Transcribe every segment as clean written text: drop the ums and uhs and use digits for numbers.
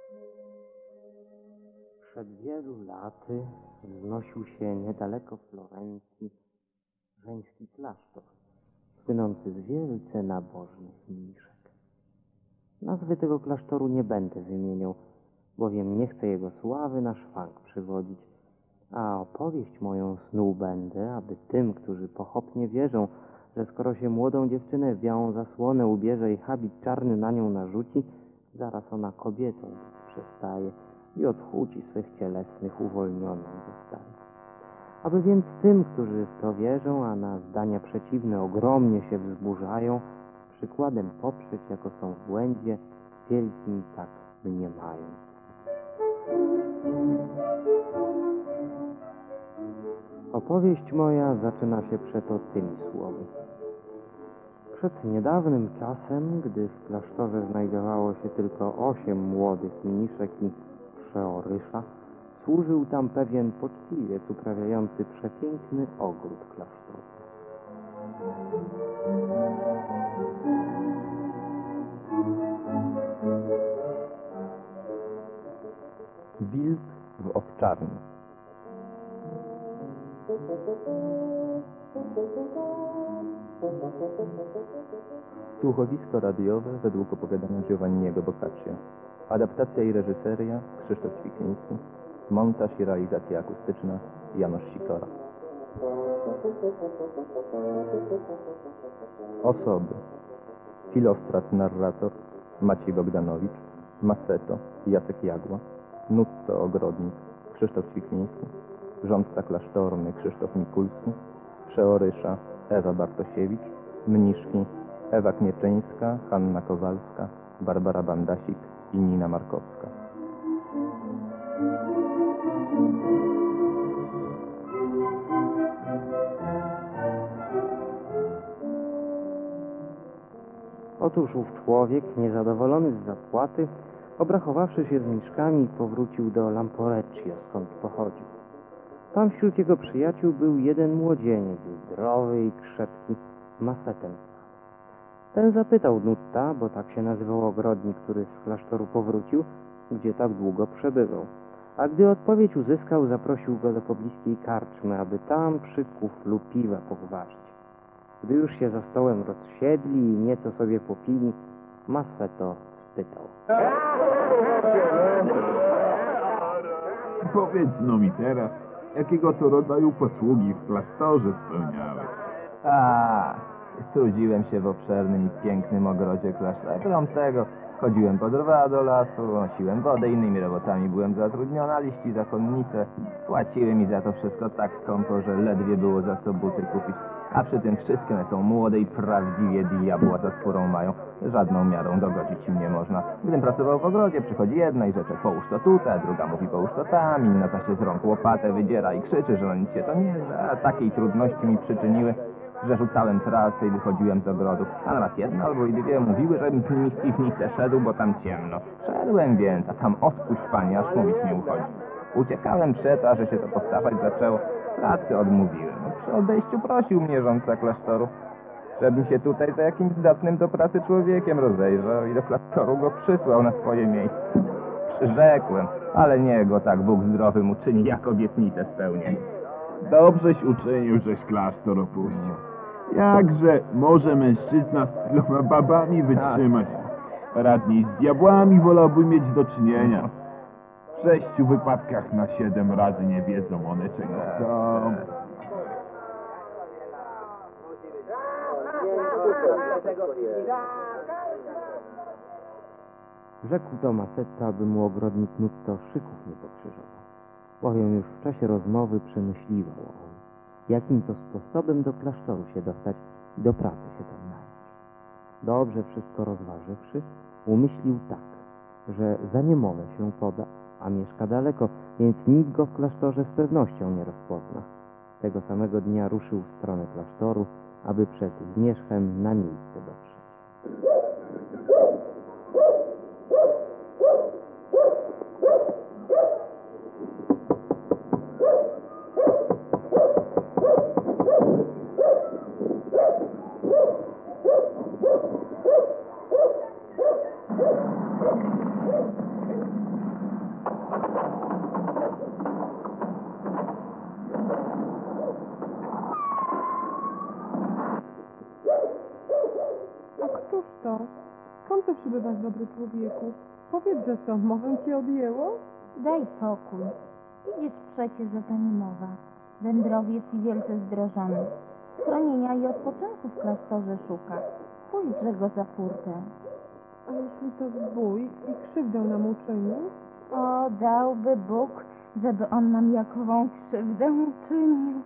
Przed wielu laty wznosił się niedaleko Florencji żeński klasztor, słynący z wielce nabożnych mniszek. Nazwy tego klasztoru nie będę wymieniał, bowiem nie chcę jego sławy na szwank przywodzić, a opowieść moją snuł będę, aby tym, którzy pochopnie wierzą, że skoro się młodą dziewczynę w białą zasłonę ubierze i habit czarny na nią narzuci, zaraz ona kobietą przestaje i od chuci swych cielesnych uwolnioną zostaje. Aby więc tym, którzy w to wierzą, a na zdania przeciwne ogromnie się wzburzają, przykładem poprzeć, jako są w błędzie, wielkim tak mniemają. Opowieść moja zaczyna się przeto tymi słowy. Przed niedawnym czasem, gdy w klasztorze znajdowało się tylko 8 młodych mniszek i przeorysza, służył tam pewien poczciwiec uprawiający przepiękny ogród klasztorny. Wilk w owczarni. Słuchowisko radiowe według opowiadania Giovanniego Boccaccio. Adaptacja i reżyseria Krzysztof Ćwikliński. Montaż i realizacja akustyczna Janusz Sikora. Osoby: Filostrat narrator Maciej Bogdanowicz, Maceto Jacek Jagła, Nutto ogrodnik Krzysztof Ćwikliński, rządca klasztorny Krzysztof Mikulski, przeorysza Ewa Bartosiewicz, mniszki Ewa Knieczyńska, Hanna Kowalska, Barbara Bandasik i Nina Markowska. Otóż ów człowiek, niezadowolony z zapłaty, obrachowawszy się z mniszkami, powrócił do Lamporeccio, skąd pochodził. Tam wśród jego przyjaciół był jeden młodzieniec, zdrowy i krzepki, Macetem. Ten zapytał Nutta, bo tak się nazywał ogrodnik, który z klasztoru powrócił, gdzie tak długo przebywał. A gdy odpowiedź uzyskał, zaprosił go do pobliskiej karczmy, aby tam przy kuflu piwa pogwarzyć. Gdy już się za stołem rozsiedli i nieco sobie popili, Maceto spytał. Powiedz no mi teraz, jakiego to rodzaju posługi w klasztorze spełniałeś? Trudziłem się w obszernym i pięknym ogrodzie klasztora. Krom tego chodziłem po drwa do lasu, nosiłem wodę, innymi robotami byłem zatrudniony, a liści zakonnice płaciły mi za to wszystko tak skąpo, że ledwie było za co buty kupić. A przy tym wszystkie one są młode i prawdziwie diabła za skórą mają. Żadną miarą dogodzić im nie można. Gdym pracował w ogrodzie, przychodzi jedna i rzecze połóż to tutaj, druga mówi połóż to tam, inna ta się z rąk łopatę wydziera i krzyczy, że no nic się to nie da. Takiej trudności mi przyczyniły, że rzucałem pracę i wychodziłem z ogrodu. A nawet jedna albo i dwie mówiły, żebym z nimi w piwnicę szedł, bo tam ciemno. Szedłem więc, a tam odpuść panie, aż mówić nie uchodzi. Uciekałem przeto, a że się to powtarzać zaczęło. Pracy odmówiłem. Przy odejściu prosił mnie rządca klasztoru, żebym się tutaj za jakimś zdatnym do pracy człowiekiem rozejrzał i do klasztoru go przysłał na swoje miejsce. Przyrzekłem, ale nie go tak Bóg zdrowym uczyni, jak obietnicę spełnię. Dobrześ uczynił, żeś klasztor opuścił. Jakże może mężczyzna z tyloma babami wytrzymać? Radniej z diabłami wolałby mieć do czynienia. W 6 wypadkach na 7 razy nie wiedzą one czego chcą. Rzekł do Macetta, aby mu ogrodnik Nutto szyków nie pokrzyżował, bowiem już w czasie rozmowy przemyśliwał on, jakim to sposobem do klasztoru się dostać i do pracy się tam nająć. Dobrze wszystko rozważywszy, umyślił tak, że za niemowę się poda, a mieszka daleko, więc nikt go w klasztorze z pewnością nie rozpozna. Tego samego dnia ruszył w stronę klasztoru, aby przed zmierzchem na miejsce dotrzeć. przybywasz, dobry człowieku? Powiedz, że co, mowę cię odjęło? Daj pokój. Widzisz przecież, że to nie mowa. Wędrowiec i wielce zdrożony. Schronienia i odpoczynku w klasztorze szuka. Pójdźże go za furtę. A jeśli to zbój i krzywdę nam uczynił? O, dałby Bóg, żeby on nam jakową krzywdę uczynił.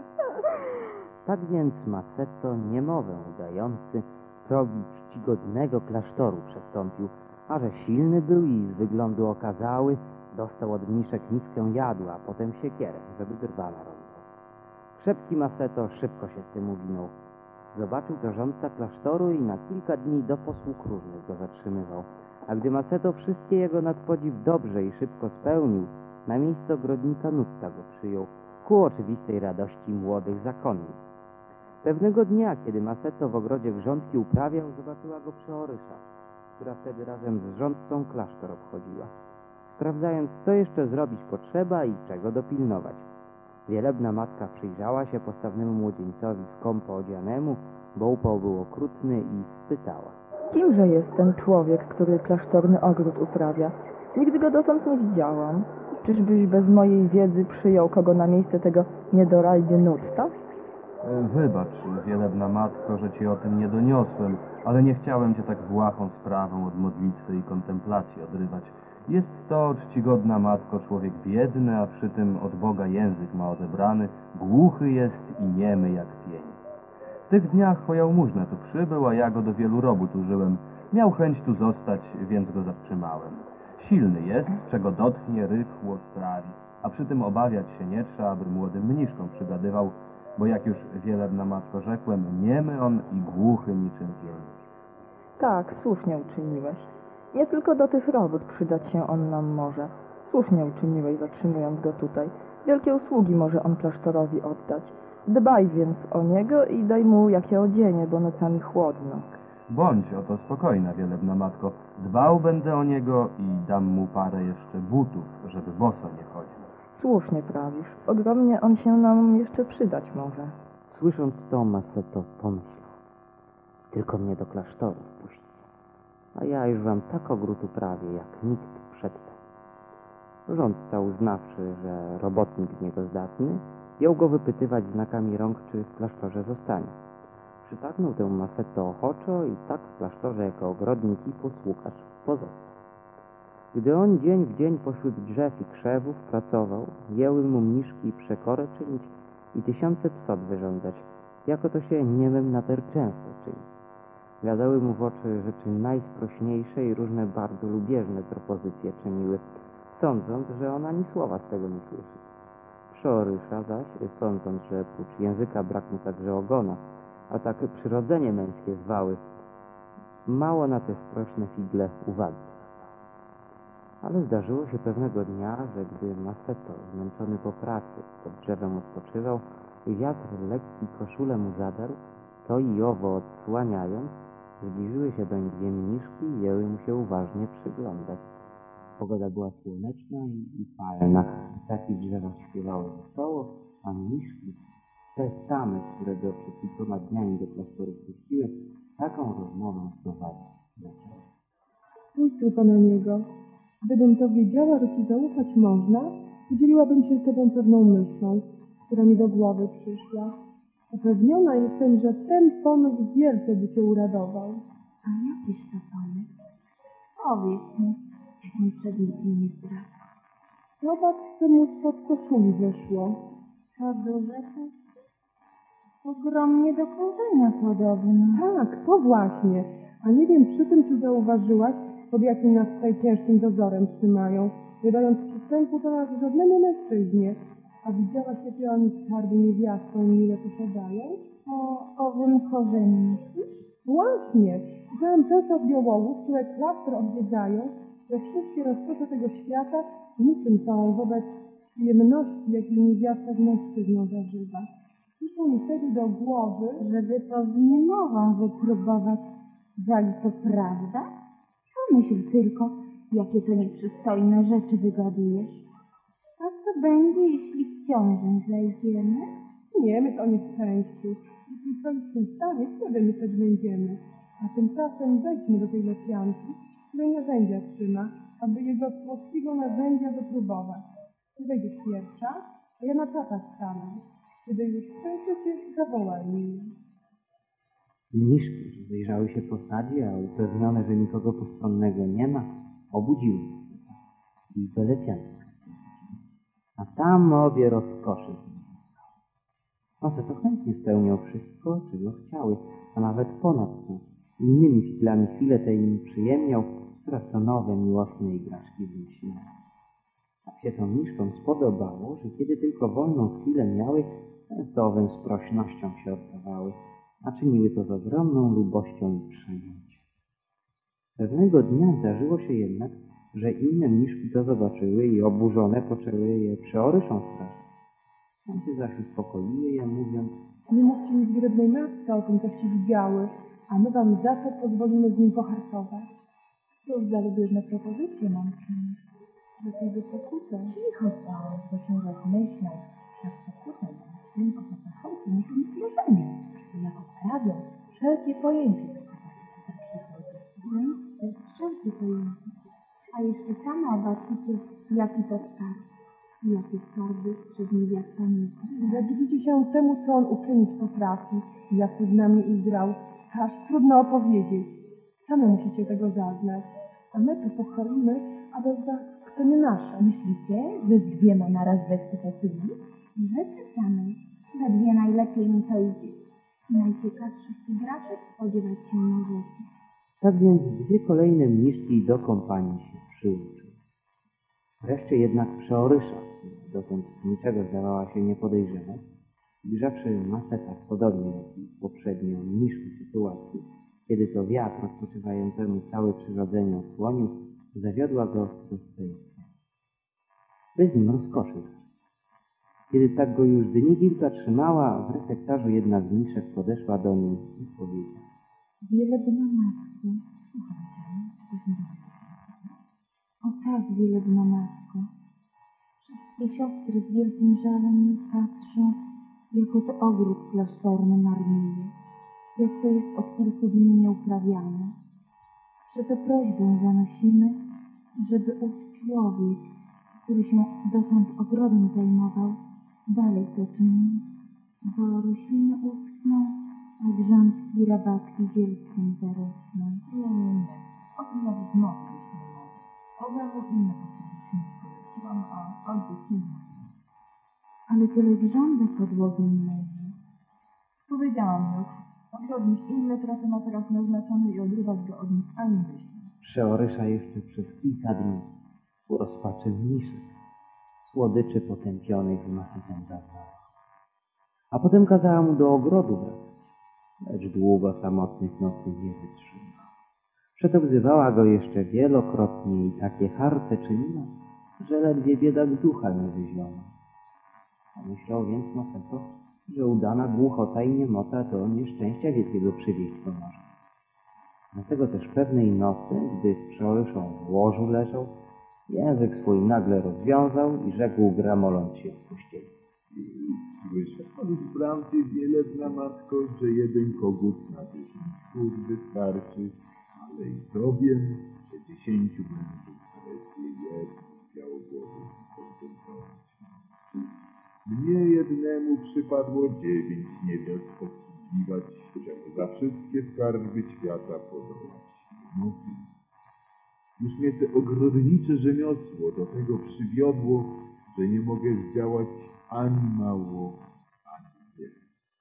Tak więc Maceto, niemowę udający, progi czcigodnego klasztoru przestąpił, a że silny był i z wyglądu okazały, dostał od mniszek miskę jadu, a potem siekierę, żeby drwala robił. Szepki Maceto szybko się z tym uwinął. Zobaczył to rządca klasztoru i na kilka dni do posług różnych go zatrzymywał. A gdy Maceto wszystkie jego nadpodziw dobrze i szybko spełnił, na miejsce ogrodnika Nutta go przyjął, ku oczywistej radości młodych zakonnic. Pewnego dnia, kiedy Maceto w ogrodzie grządki uprawiał, zobaczyła go przeorysza, która wtedy razem z rządcą klasztor obchodziła, sprawdzając, co jeszcze zrobić potrzeba i czego dopilnować. Wielebna matka przyjrzała się postawnemu młodzieńcowi skąpo odzianemu, bo upał był okrutny, i spytała. Kimże jest ten człowiek, który klasztorny ogród uprawia? Nigdy go dotąd nie widziałam. Czyżbyś bez mojej wiedzy przyjął kogo na miejsce tego niedorajdy Nutta? Wybacz, wielebna matko, że ci o tym nie doniosłem, ale nie chciałem cię tak błahą sprawą od modlitwy i kontemplacji odrywać. Jest to, czcigodna matko, człowiek biedny, a przy tym od Boga język ma odebrany, głuchy jest i niemy jak pień. W tych dniach po jałmużnę tu przybył, a ja go do wielu robót użyłem. Miał chęć tu zostać, więc go zatrzymałem. Silny jest, czego dotknie, rychło sprawi, a przy tym obawiać się nie trzeba, aby młodym mniszkom przygadywał, bo jak już wielebna matko rzekłem, niemy on i głuchy niczym pień. Tak, słusznie uczyniłeś. Nie tylko do tych robót przydać się on nam może. Słusznie uczyniłeś, zatrzymując go tutaj. Wielkie usługi może on klasztorowi oddać. Dbaj więc o niego i daj mu jakie odzienie, bo nocami chłodno. Bądź oto spokojna, wielebna matko. Dbał będę o niego i dam mu parę jeszcze butów, żeby boso nie chodził. Słusznie prawisz. Ogromnie on się nam jeszcze przydać może. Słysząc to, Maceto pomyślał. Tylko mnie do klasztoru wpuśćcie, a ja już wam tak ogród uprawię, jak nikt przedtem. Rządca, uznawszy, że robotnik z niego zdatny, jął go wypytywać znakami rąk, czy w klasztorze zostanie. Przytaknął temu Maceto ochoczo i tak w klasztorze jako ogrodnik i posługacz pozostał. Gdy on dzień w dzień pośród drzew i krzewów pracował, jęły mu mniszki przekorę czynić i tysiące psot wyrządzać, jako to się niemym nader często czyni. Gadały mu w oczy rzeczy najsprośniejsze i różne bardzo lubieżne propozycje czyniły, sądząc, że on ani słowa z tego nie słyszy. Przeorysza zaś, sądząc, że prócz języka brak mu także ogona, a tak przyrodzenie męskie zwały, mało na te sprośne figle uwagi. Ale zdarzyło się pewnego dnia, że gdy Maceto, zmęczony po pracy, pod drzewem odpoczywał i wiatr lekki koszulę mu zadarł, to i owo odsłaniając, zbliżyły się doń dwie mniszki i jęły mu się uważnie przyglądać. Pogoda była słoneczna i palna, ptaki w drzewach śpiewały wesoło, a mniszki, te same, które go przed kilkoma dniami do klasztoru wpuściły, taką rozmowę prowadzić zaczęły. Spójrz tylko na niego. Gdybym to wiedziała, że ci zaufać można, podzieliłabym się z tobą pewną myślą, która mi do głowy przyszła. Upewniona jestem, że ten pomysł wielce by cię uradował. A jakiż to pomysł? Powiedz mi, jak mi przedmiot nie zdradza. Zobacz, co mu spod koszuli wyszło. To duże coś? Ogromnie do korzenia podobne. Tak, to właśnie. A nie wiem przy tym, czy zauważyłaś, pod jakim nas tutaj ciężkim dozorem trzymają, nie dając przystępu do nas żadnemu mężczyźnie. A widziałaś, jakie oni skarby niewiastą mile posiadają? O owym korzeniu myślisz? Właśnie. Słyszałam często od białogów, które klasztor odwiedzają, że wszystkie rozkosze tego świata niczym są wobec przyjemności, jakiej niewiasta z mężczyzną zażywa. Przyszło mi wtedy do głowy, Żeby to z niemową wypróbować, zali to prawda? Pomyśl tylko, jakie to nieprzystojne rzeczy wygadujesz. A co będzie, jeśli w ciążę zajdziemy? nie, my to nieszczęściu. Jeśli coś się stanie, wtedy my też będziemy. A A tymczasem wejdźmy do tej lepianki, której narzędzia trzyma, aby jego słodkiego narzędzia wypróbować. Ty wejdziesz pierwsza, a ja na czatach stanę. Kiedy już skończycie, zawołaj mnie. Mniszki rozejrzały się po sadzie, a upewnione, że nikogo postronnego nie ma, obudziły się i do lepianki. A tam obie rozkoszy. One to chętnie spełnią wszystko, czego chciały, a nawet ponad to. Innymi chwilami chwilę tej im przyjemniał, coraz to nowe, miłosne igraszki wymyśliły. Tak się to mniszkom spodobało, że kiedy tylko wolną chwilę miały, to owym z prośnością się oddawały, a czyniły to z ogromną lubością i przejęciem. Pewnego dnia zdarzyło się jednak, że inne mniszki to zobaczyły i oburzone poczęły je przeoryszą straszyć. Tamte zaś uspokoiły je, mówiąc: Nie mówcie mi zgrabnej matce o tym, coście widziały, a my wam za to pozwolimy z nim pohartować. Cóż za lubieżne propozycje mam czynić. Do tej wysokute. Cicho bał, bo się rozmyślał, że pokutę tylko po zachodzie muszą mieć wrażenie, że ja odprawiam wszelkie pojęcie do kobiety za przychody. Wszelkie pojęcie. A jeszcze sama zobaczycie, jaki to skarb. I jakie skarby przed niewiastami. Zadziwicie się temu, co on uczynić potrafi, jak z nami igrał. Aż trudno opowiedzieć. Same musicie tego zaznać. A my to pochwalimy, a bez was to nie nasze. Myślicie, że z dwiema naraz wechce tacymi? Rzeczy samej. We dwie najlepiej mi to idzie. Najciekawszych igraszek spodziewać się możecie. Tak więc dwie kolejne mniszki do kompanii się przyłączyły. Wreszcie jednak przeorysza, która dotąd niczego zdawała się nie podejrzewać, ujrzawszy masę tak podobnie jak i poprzednio mniszku sytuacji, kiedy to wiatr odpoczywającemu całe przyrodzenie osłonił, zawiodła go do swej celi. Bez nim rozkoszy. Kiedy tak go już dni kilka trzymała, w refektarzu jedna z mniszek podeszła do niej i powiedziała: Wielebna matko, słuchajcie, coś mi o tak, wielebna matko. Wszystkie siostry z wielkim żalem patrzą, jako to ogród klasztorny marnieje, jak to jest od kilku dni nieuprawiane. Przeto prośbę zanosimy, żeby ów człowiek, który się dotąd ogrodem zajmował, dalej to czynił, bo rośliny uschną, a grządki, rabatki zielcem zarosną. Nie. O tym nawet mowy być nie może. Owemu inne posłusznictwo poleciłam, a odbyt nie może. Ale tyle grządek podłogiem leży. Powiedziałam już, ogrodnik inny trafy ma teraz naznaczony i odrywać go od nich ani myśli. Przeorysza jeszcze przez kilka dni ku rozpaczy mniszek, słodyczy potępionych w masytem zaznała. A potem kazała mu do ogrodu wracać, lecz długo samotnych nocy nie wytrzymał. Przeto wzywała go jeszcze wielokrotnie i takie harce czyniła, że ledwie biedak ducha nie wyzionął. Pomyślał więc Maseto, że udana głuchota i niemota to nieszczęścia wielkiego przywieść pomoże. Dlatego też pewnej nocy, gdy z przeoryszą w łożu leżał, język swój nagle rozwiązał i rzekł, gramoląc się w pościeli: Słyszałem wprawdzie, wielebna matko, że jeden kogut na 10 kur wystarczy, ale i to wiem, że 10 mężów zaledwie jedno białogłowy kontentować. Mnie jednemu przypadło 9 niewiast obsługiwać, czemu za wszystkie skarby świata podołać nie mogli. Już mnie te ogrodnicze rzemiosło do tego przywiodło, że nie mogę zdziałać ani mało, ani wiele.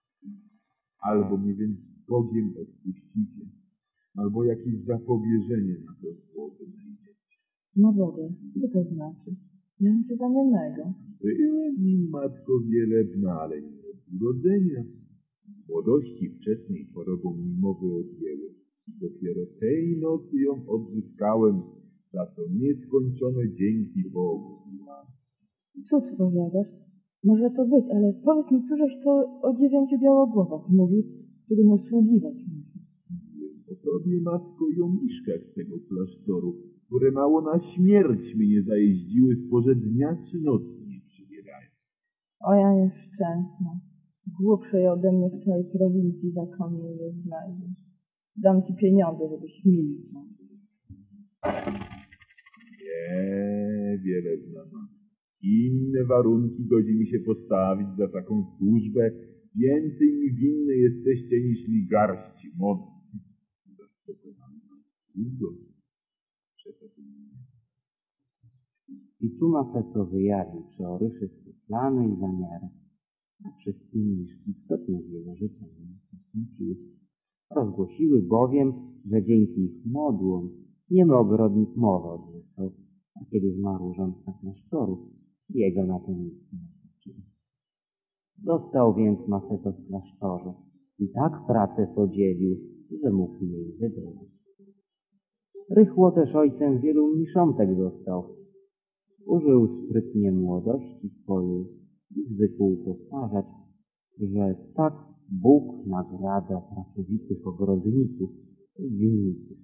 Albo mnie więc Bogiem odpuścicie, albo jakieś zapobieżenie na to zło wynajdziecie. No Boże, co to znaczy? Miałem cię za niemego. Byłem nim, matko wielebna, ale nie od urodzenia. W młodości wczesnej chorobą mi mowy odjęło. Dopiero tej nocy ją odzyskałem, za to nieskończone dzięki Bogu. Cóż powiadasz? Może to być, ale powiedz mi, cóżeś to o 9 białogłowach mówił, którym usługiwać musi. O tobie, matko, i o miszkach z tego klasztoru, które mało na śmierć mnie zajeździły, sporze dnia czy nocy nie przybierają. O ja nieszczęsna. Głupszej ode mnie w całej prowincji zakonnej nie znajdziesz. Dam ci pieniądze, żebyś milczał. Nie, wielebna. Inne warunki godzi mi się postawić za taką służbę. Więcej mi winny jesteście niż mi garści mocy. I tu Maceto wyjawił przeoryszy swe plany i zamiary, a wszystkie mniszki istotnie z jego życia nie postąpiły. Rozgłosiły bowiem, że dzięki ich modłom niemy ogrodnik mowę odzyskał, a kiedy zmarł rządca klasztoru, jego na to nic nie wystarczyło. Został więc Maceto w klasztorze i tak pracę podzielił, że mógł jej wydobyć. Rychło też ojcem wielu mniszątek został. Użył sprytnie młodości swojej i zwykł powtarzać, że tak Bóg nagradza pracowitych ogrodników z winnicy.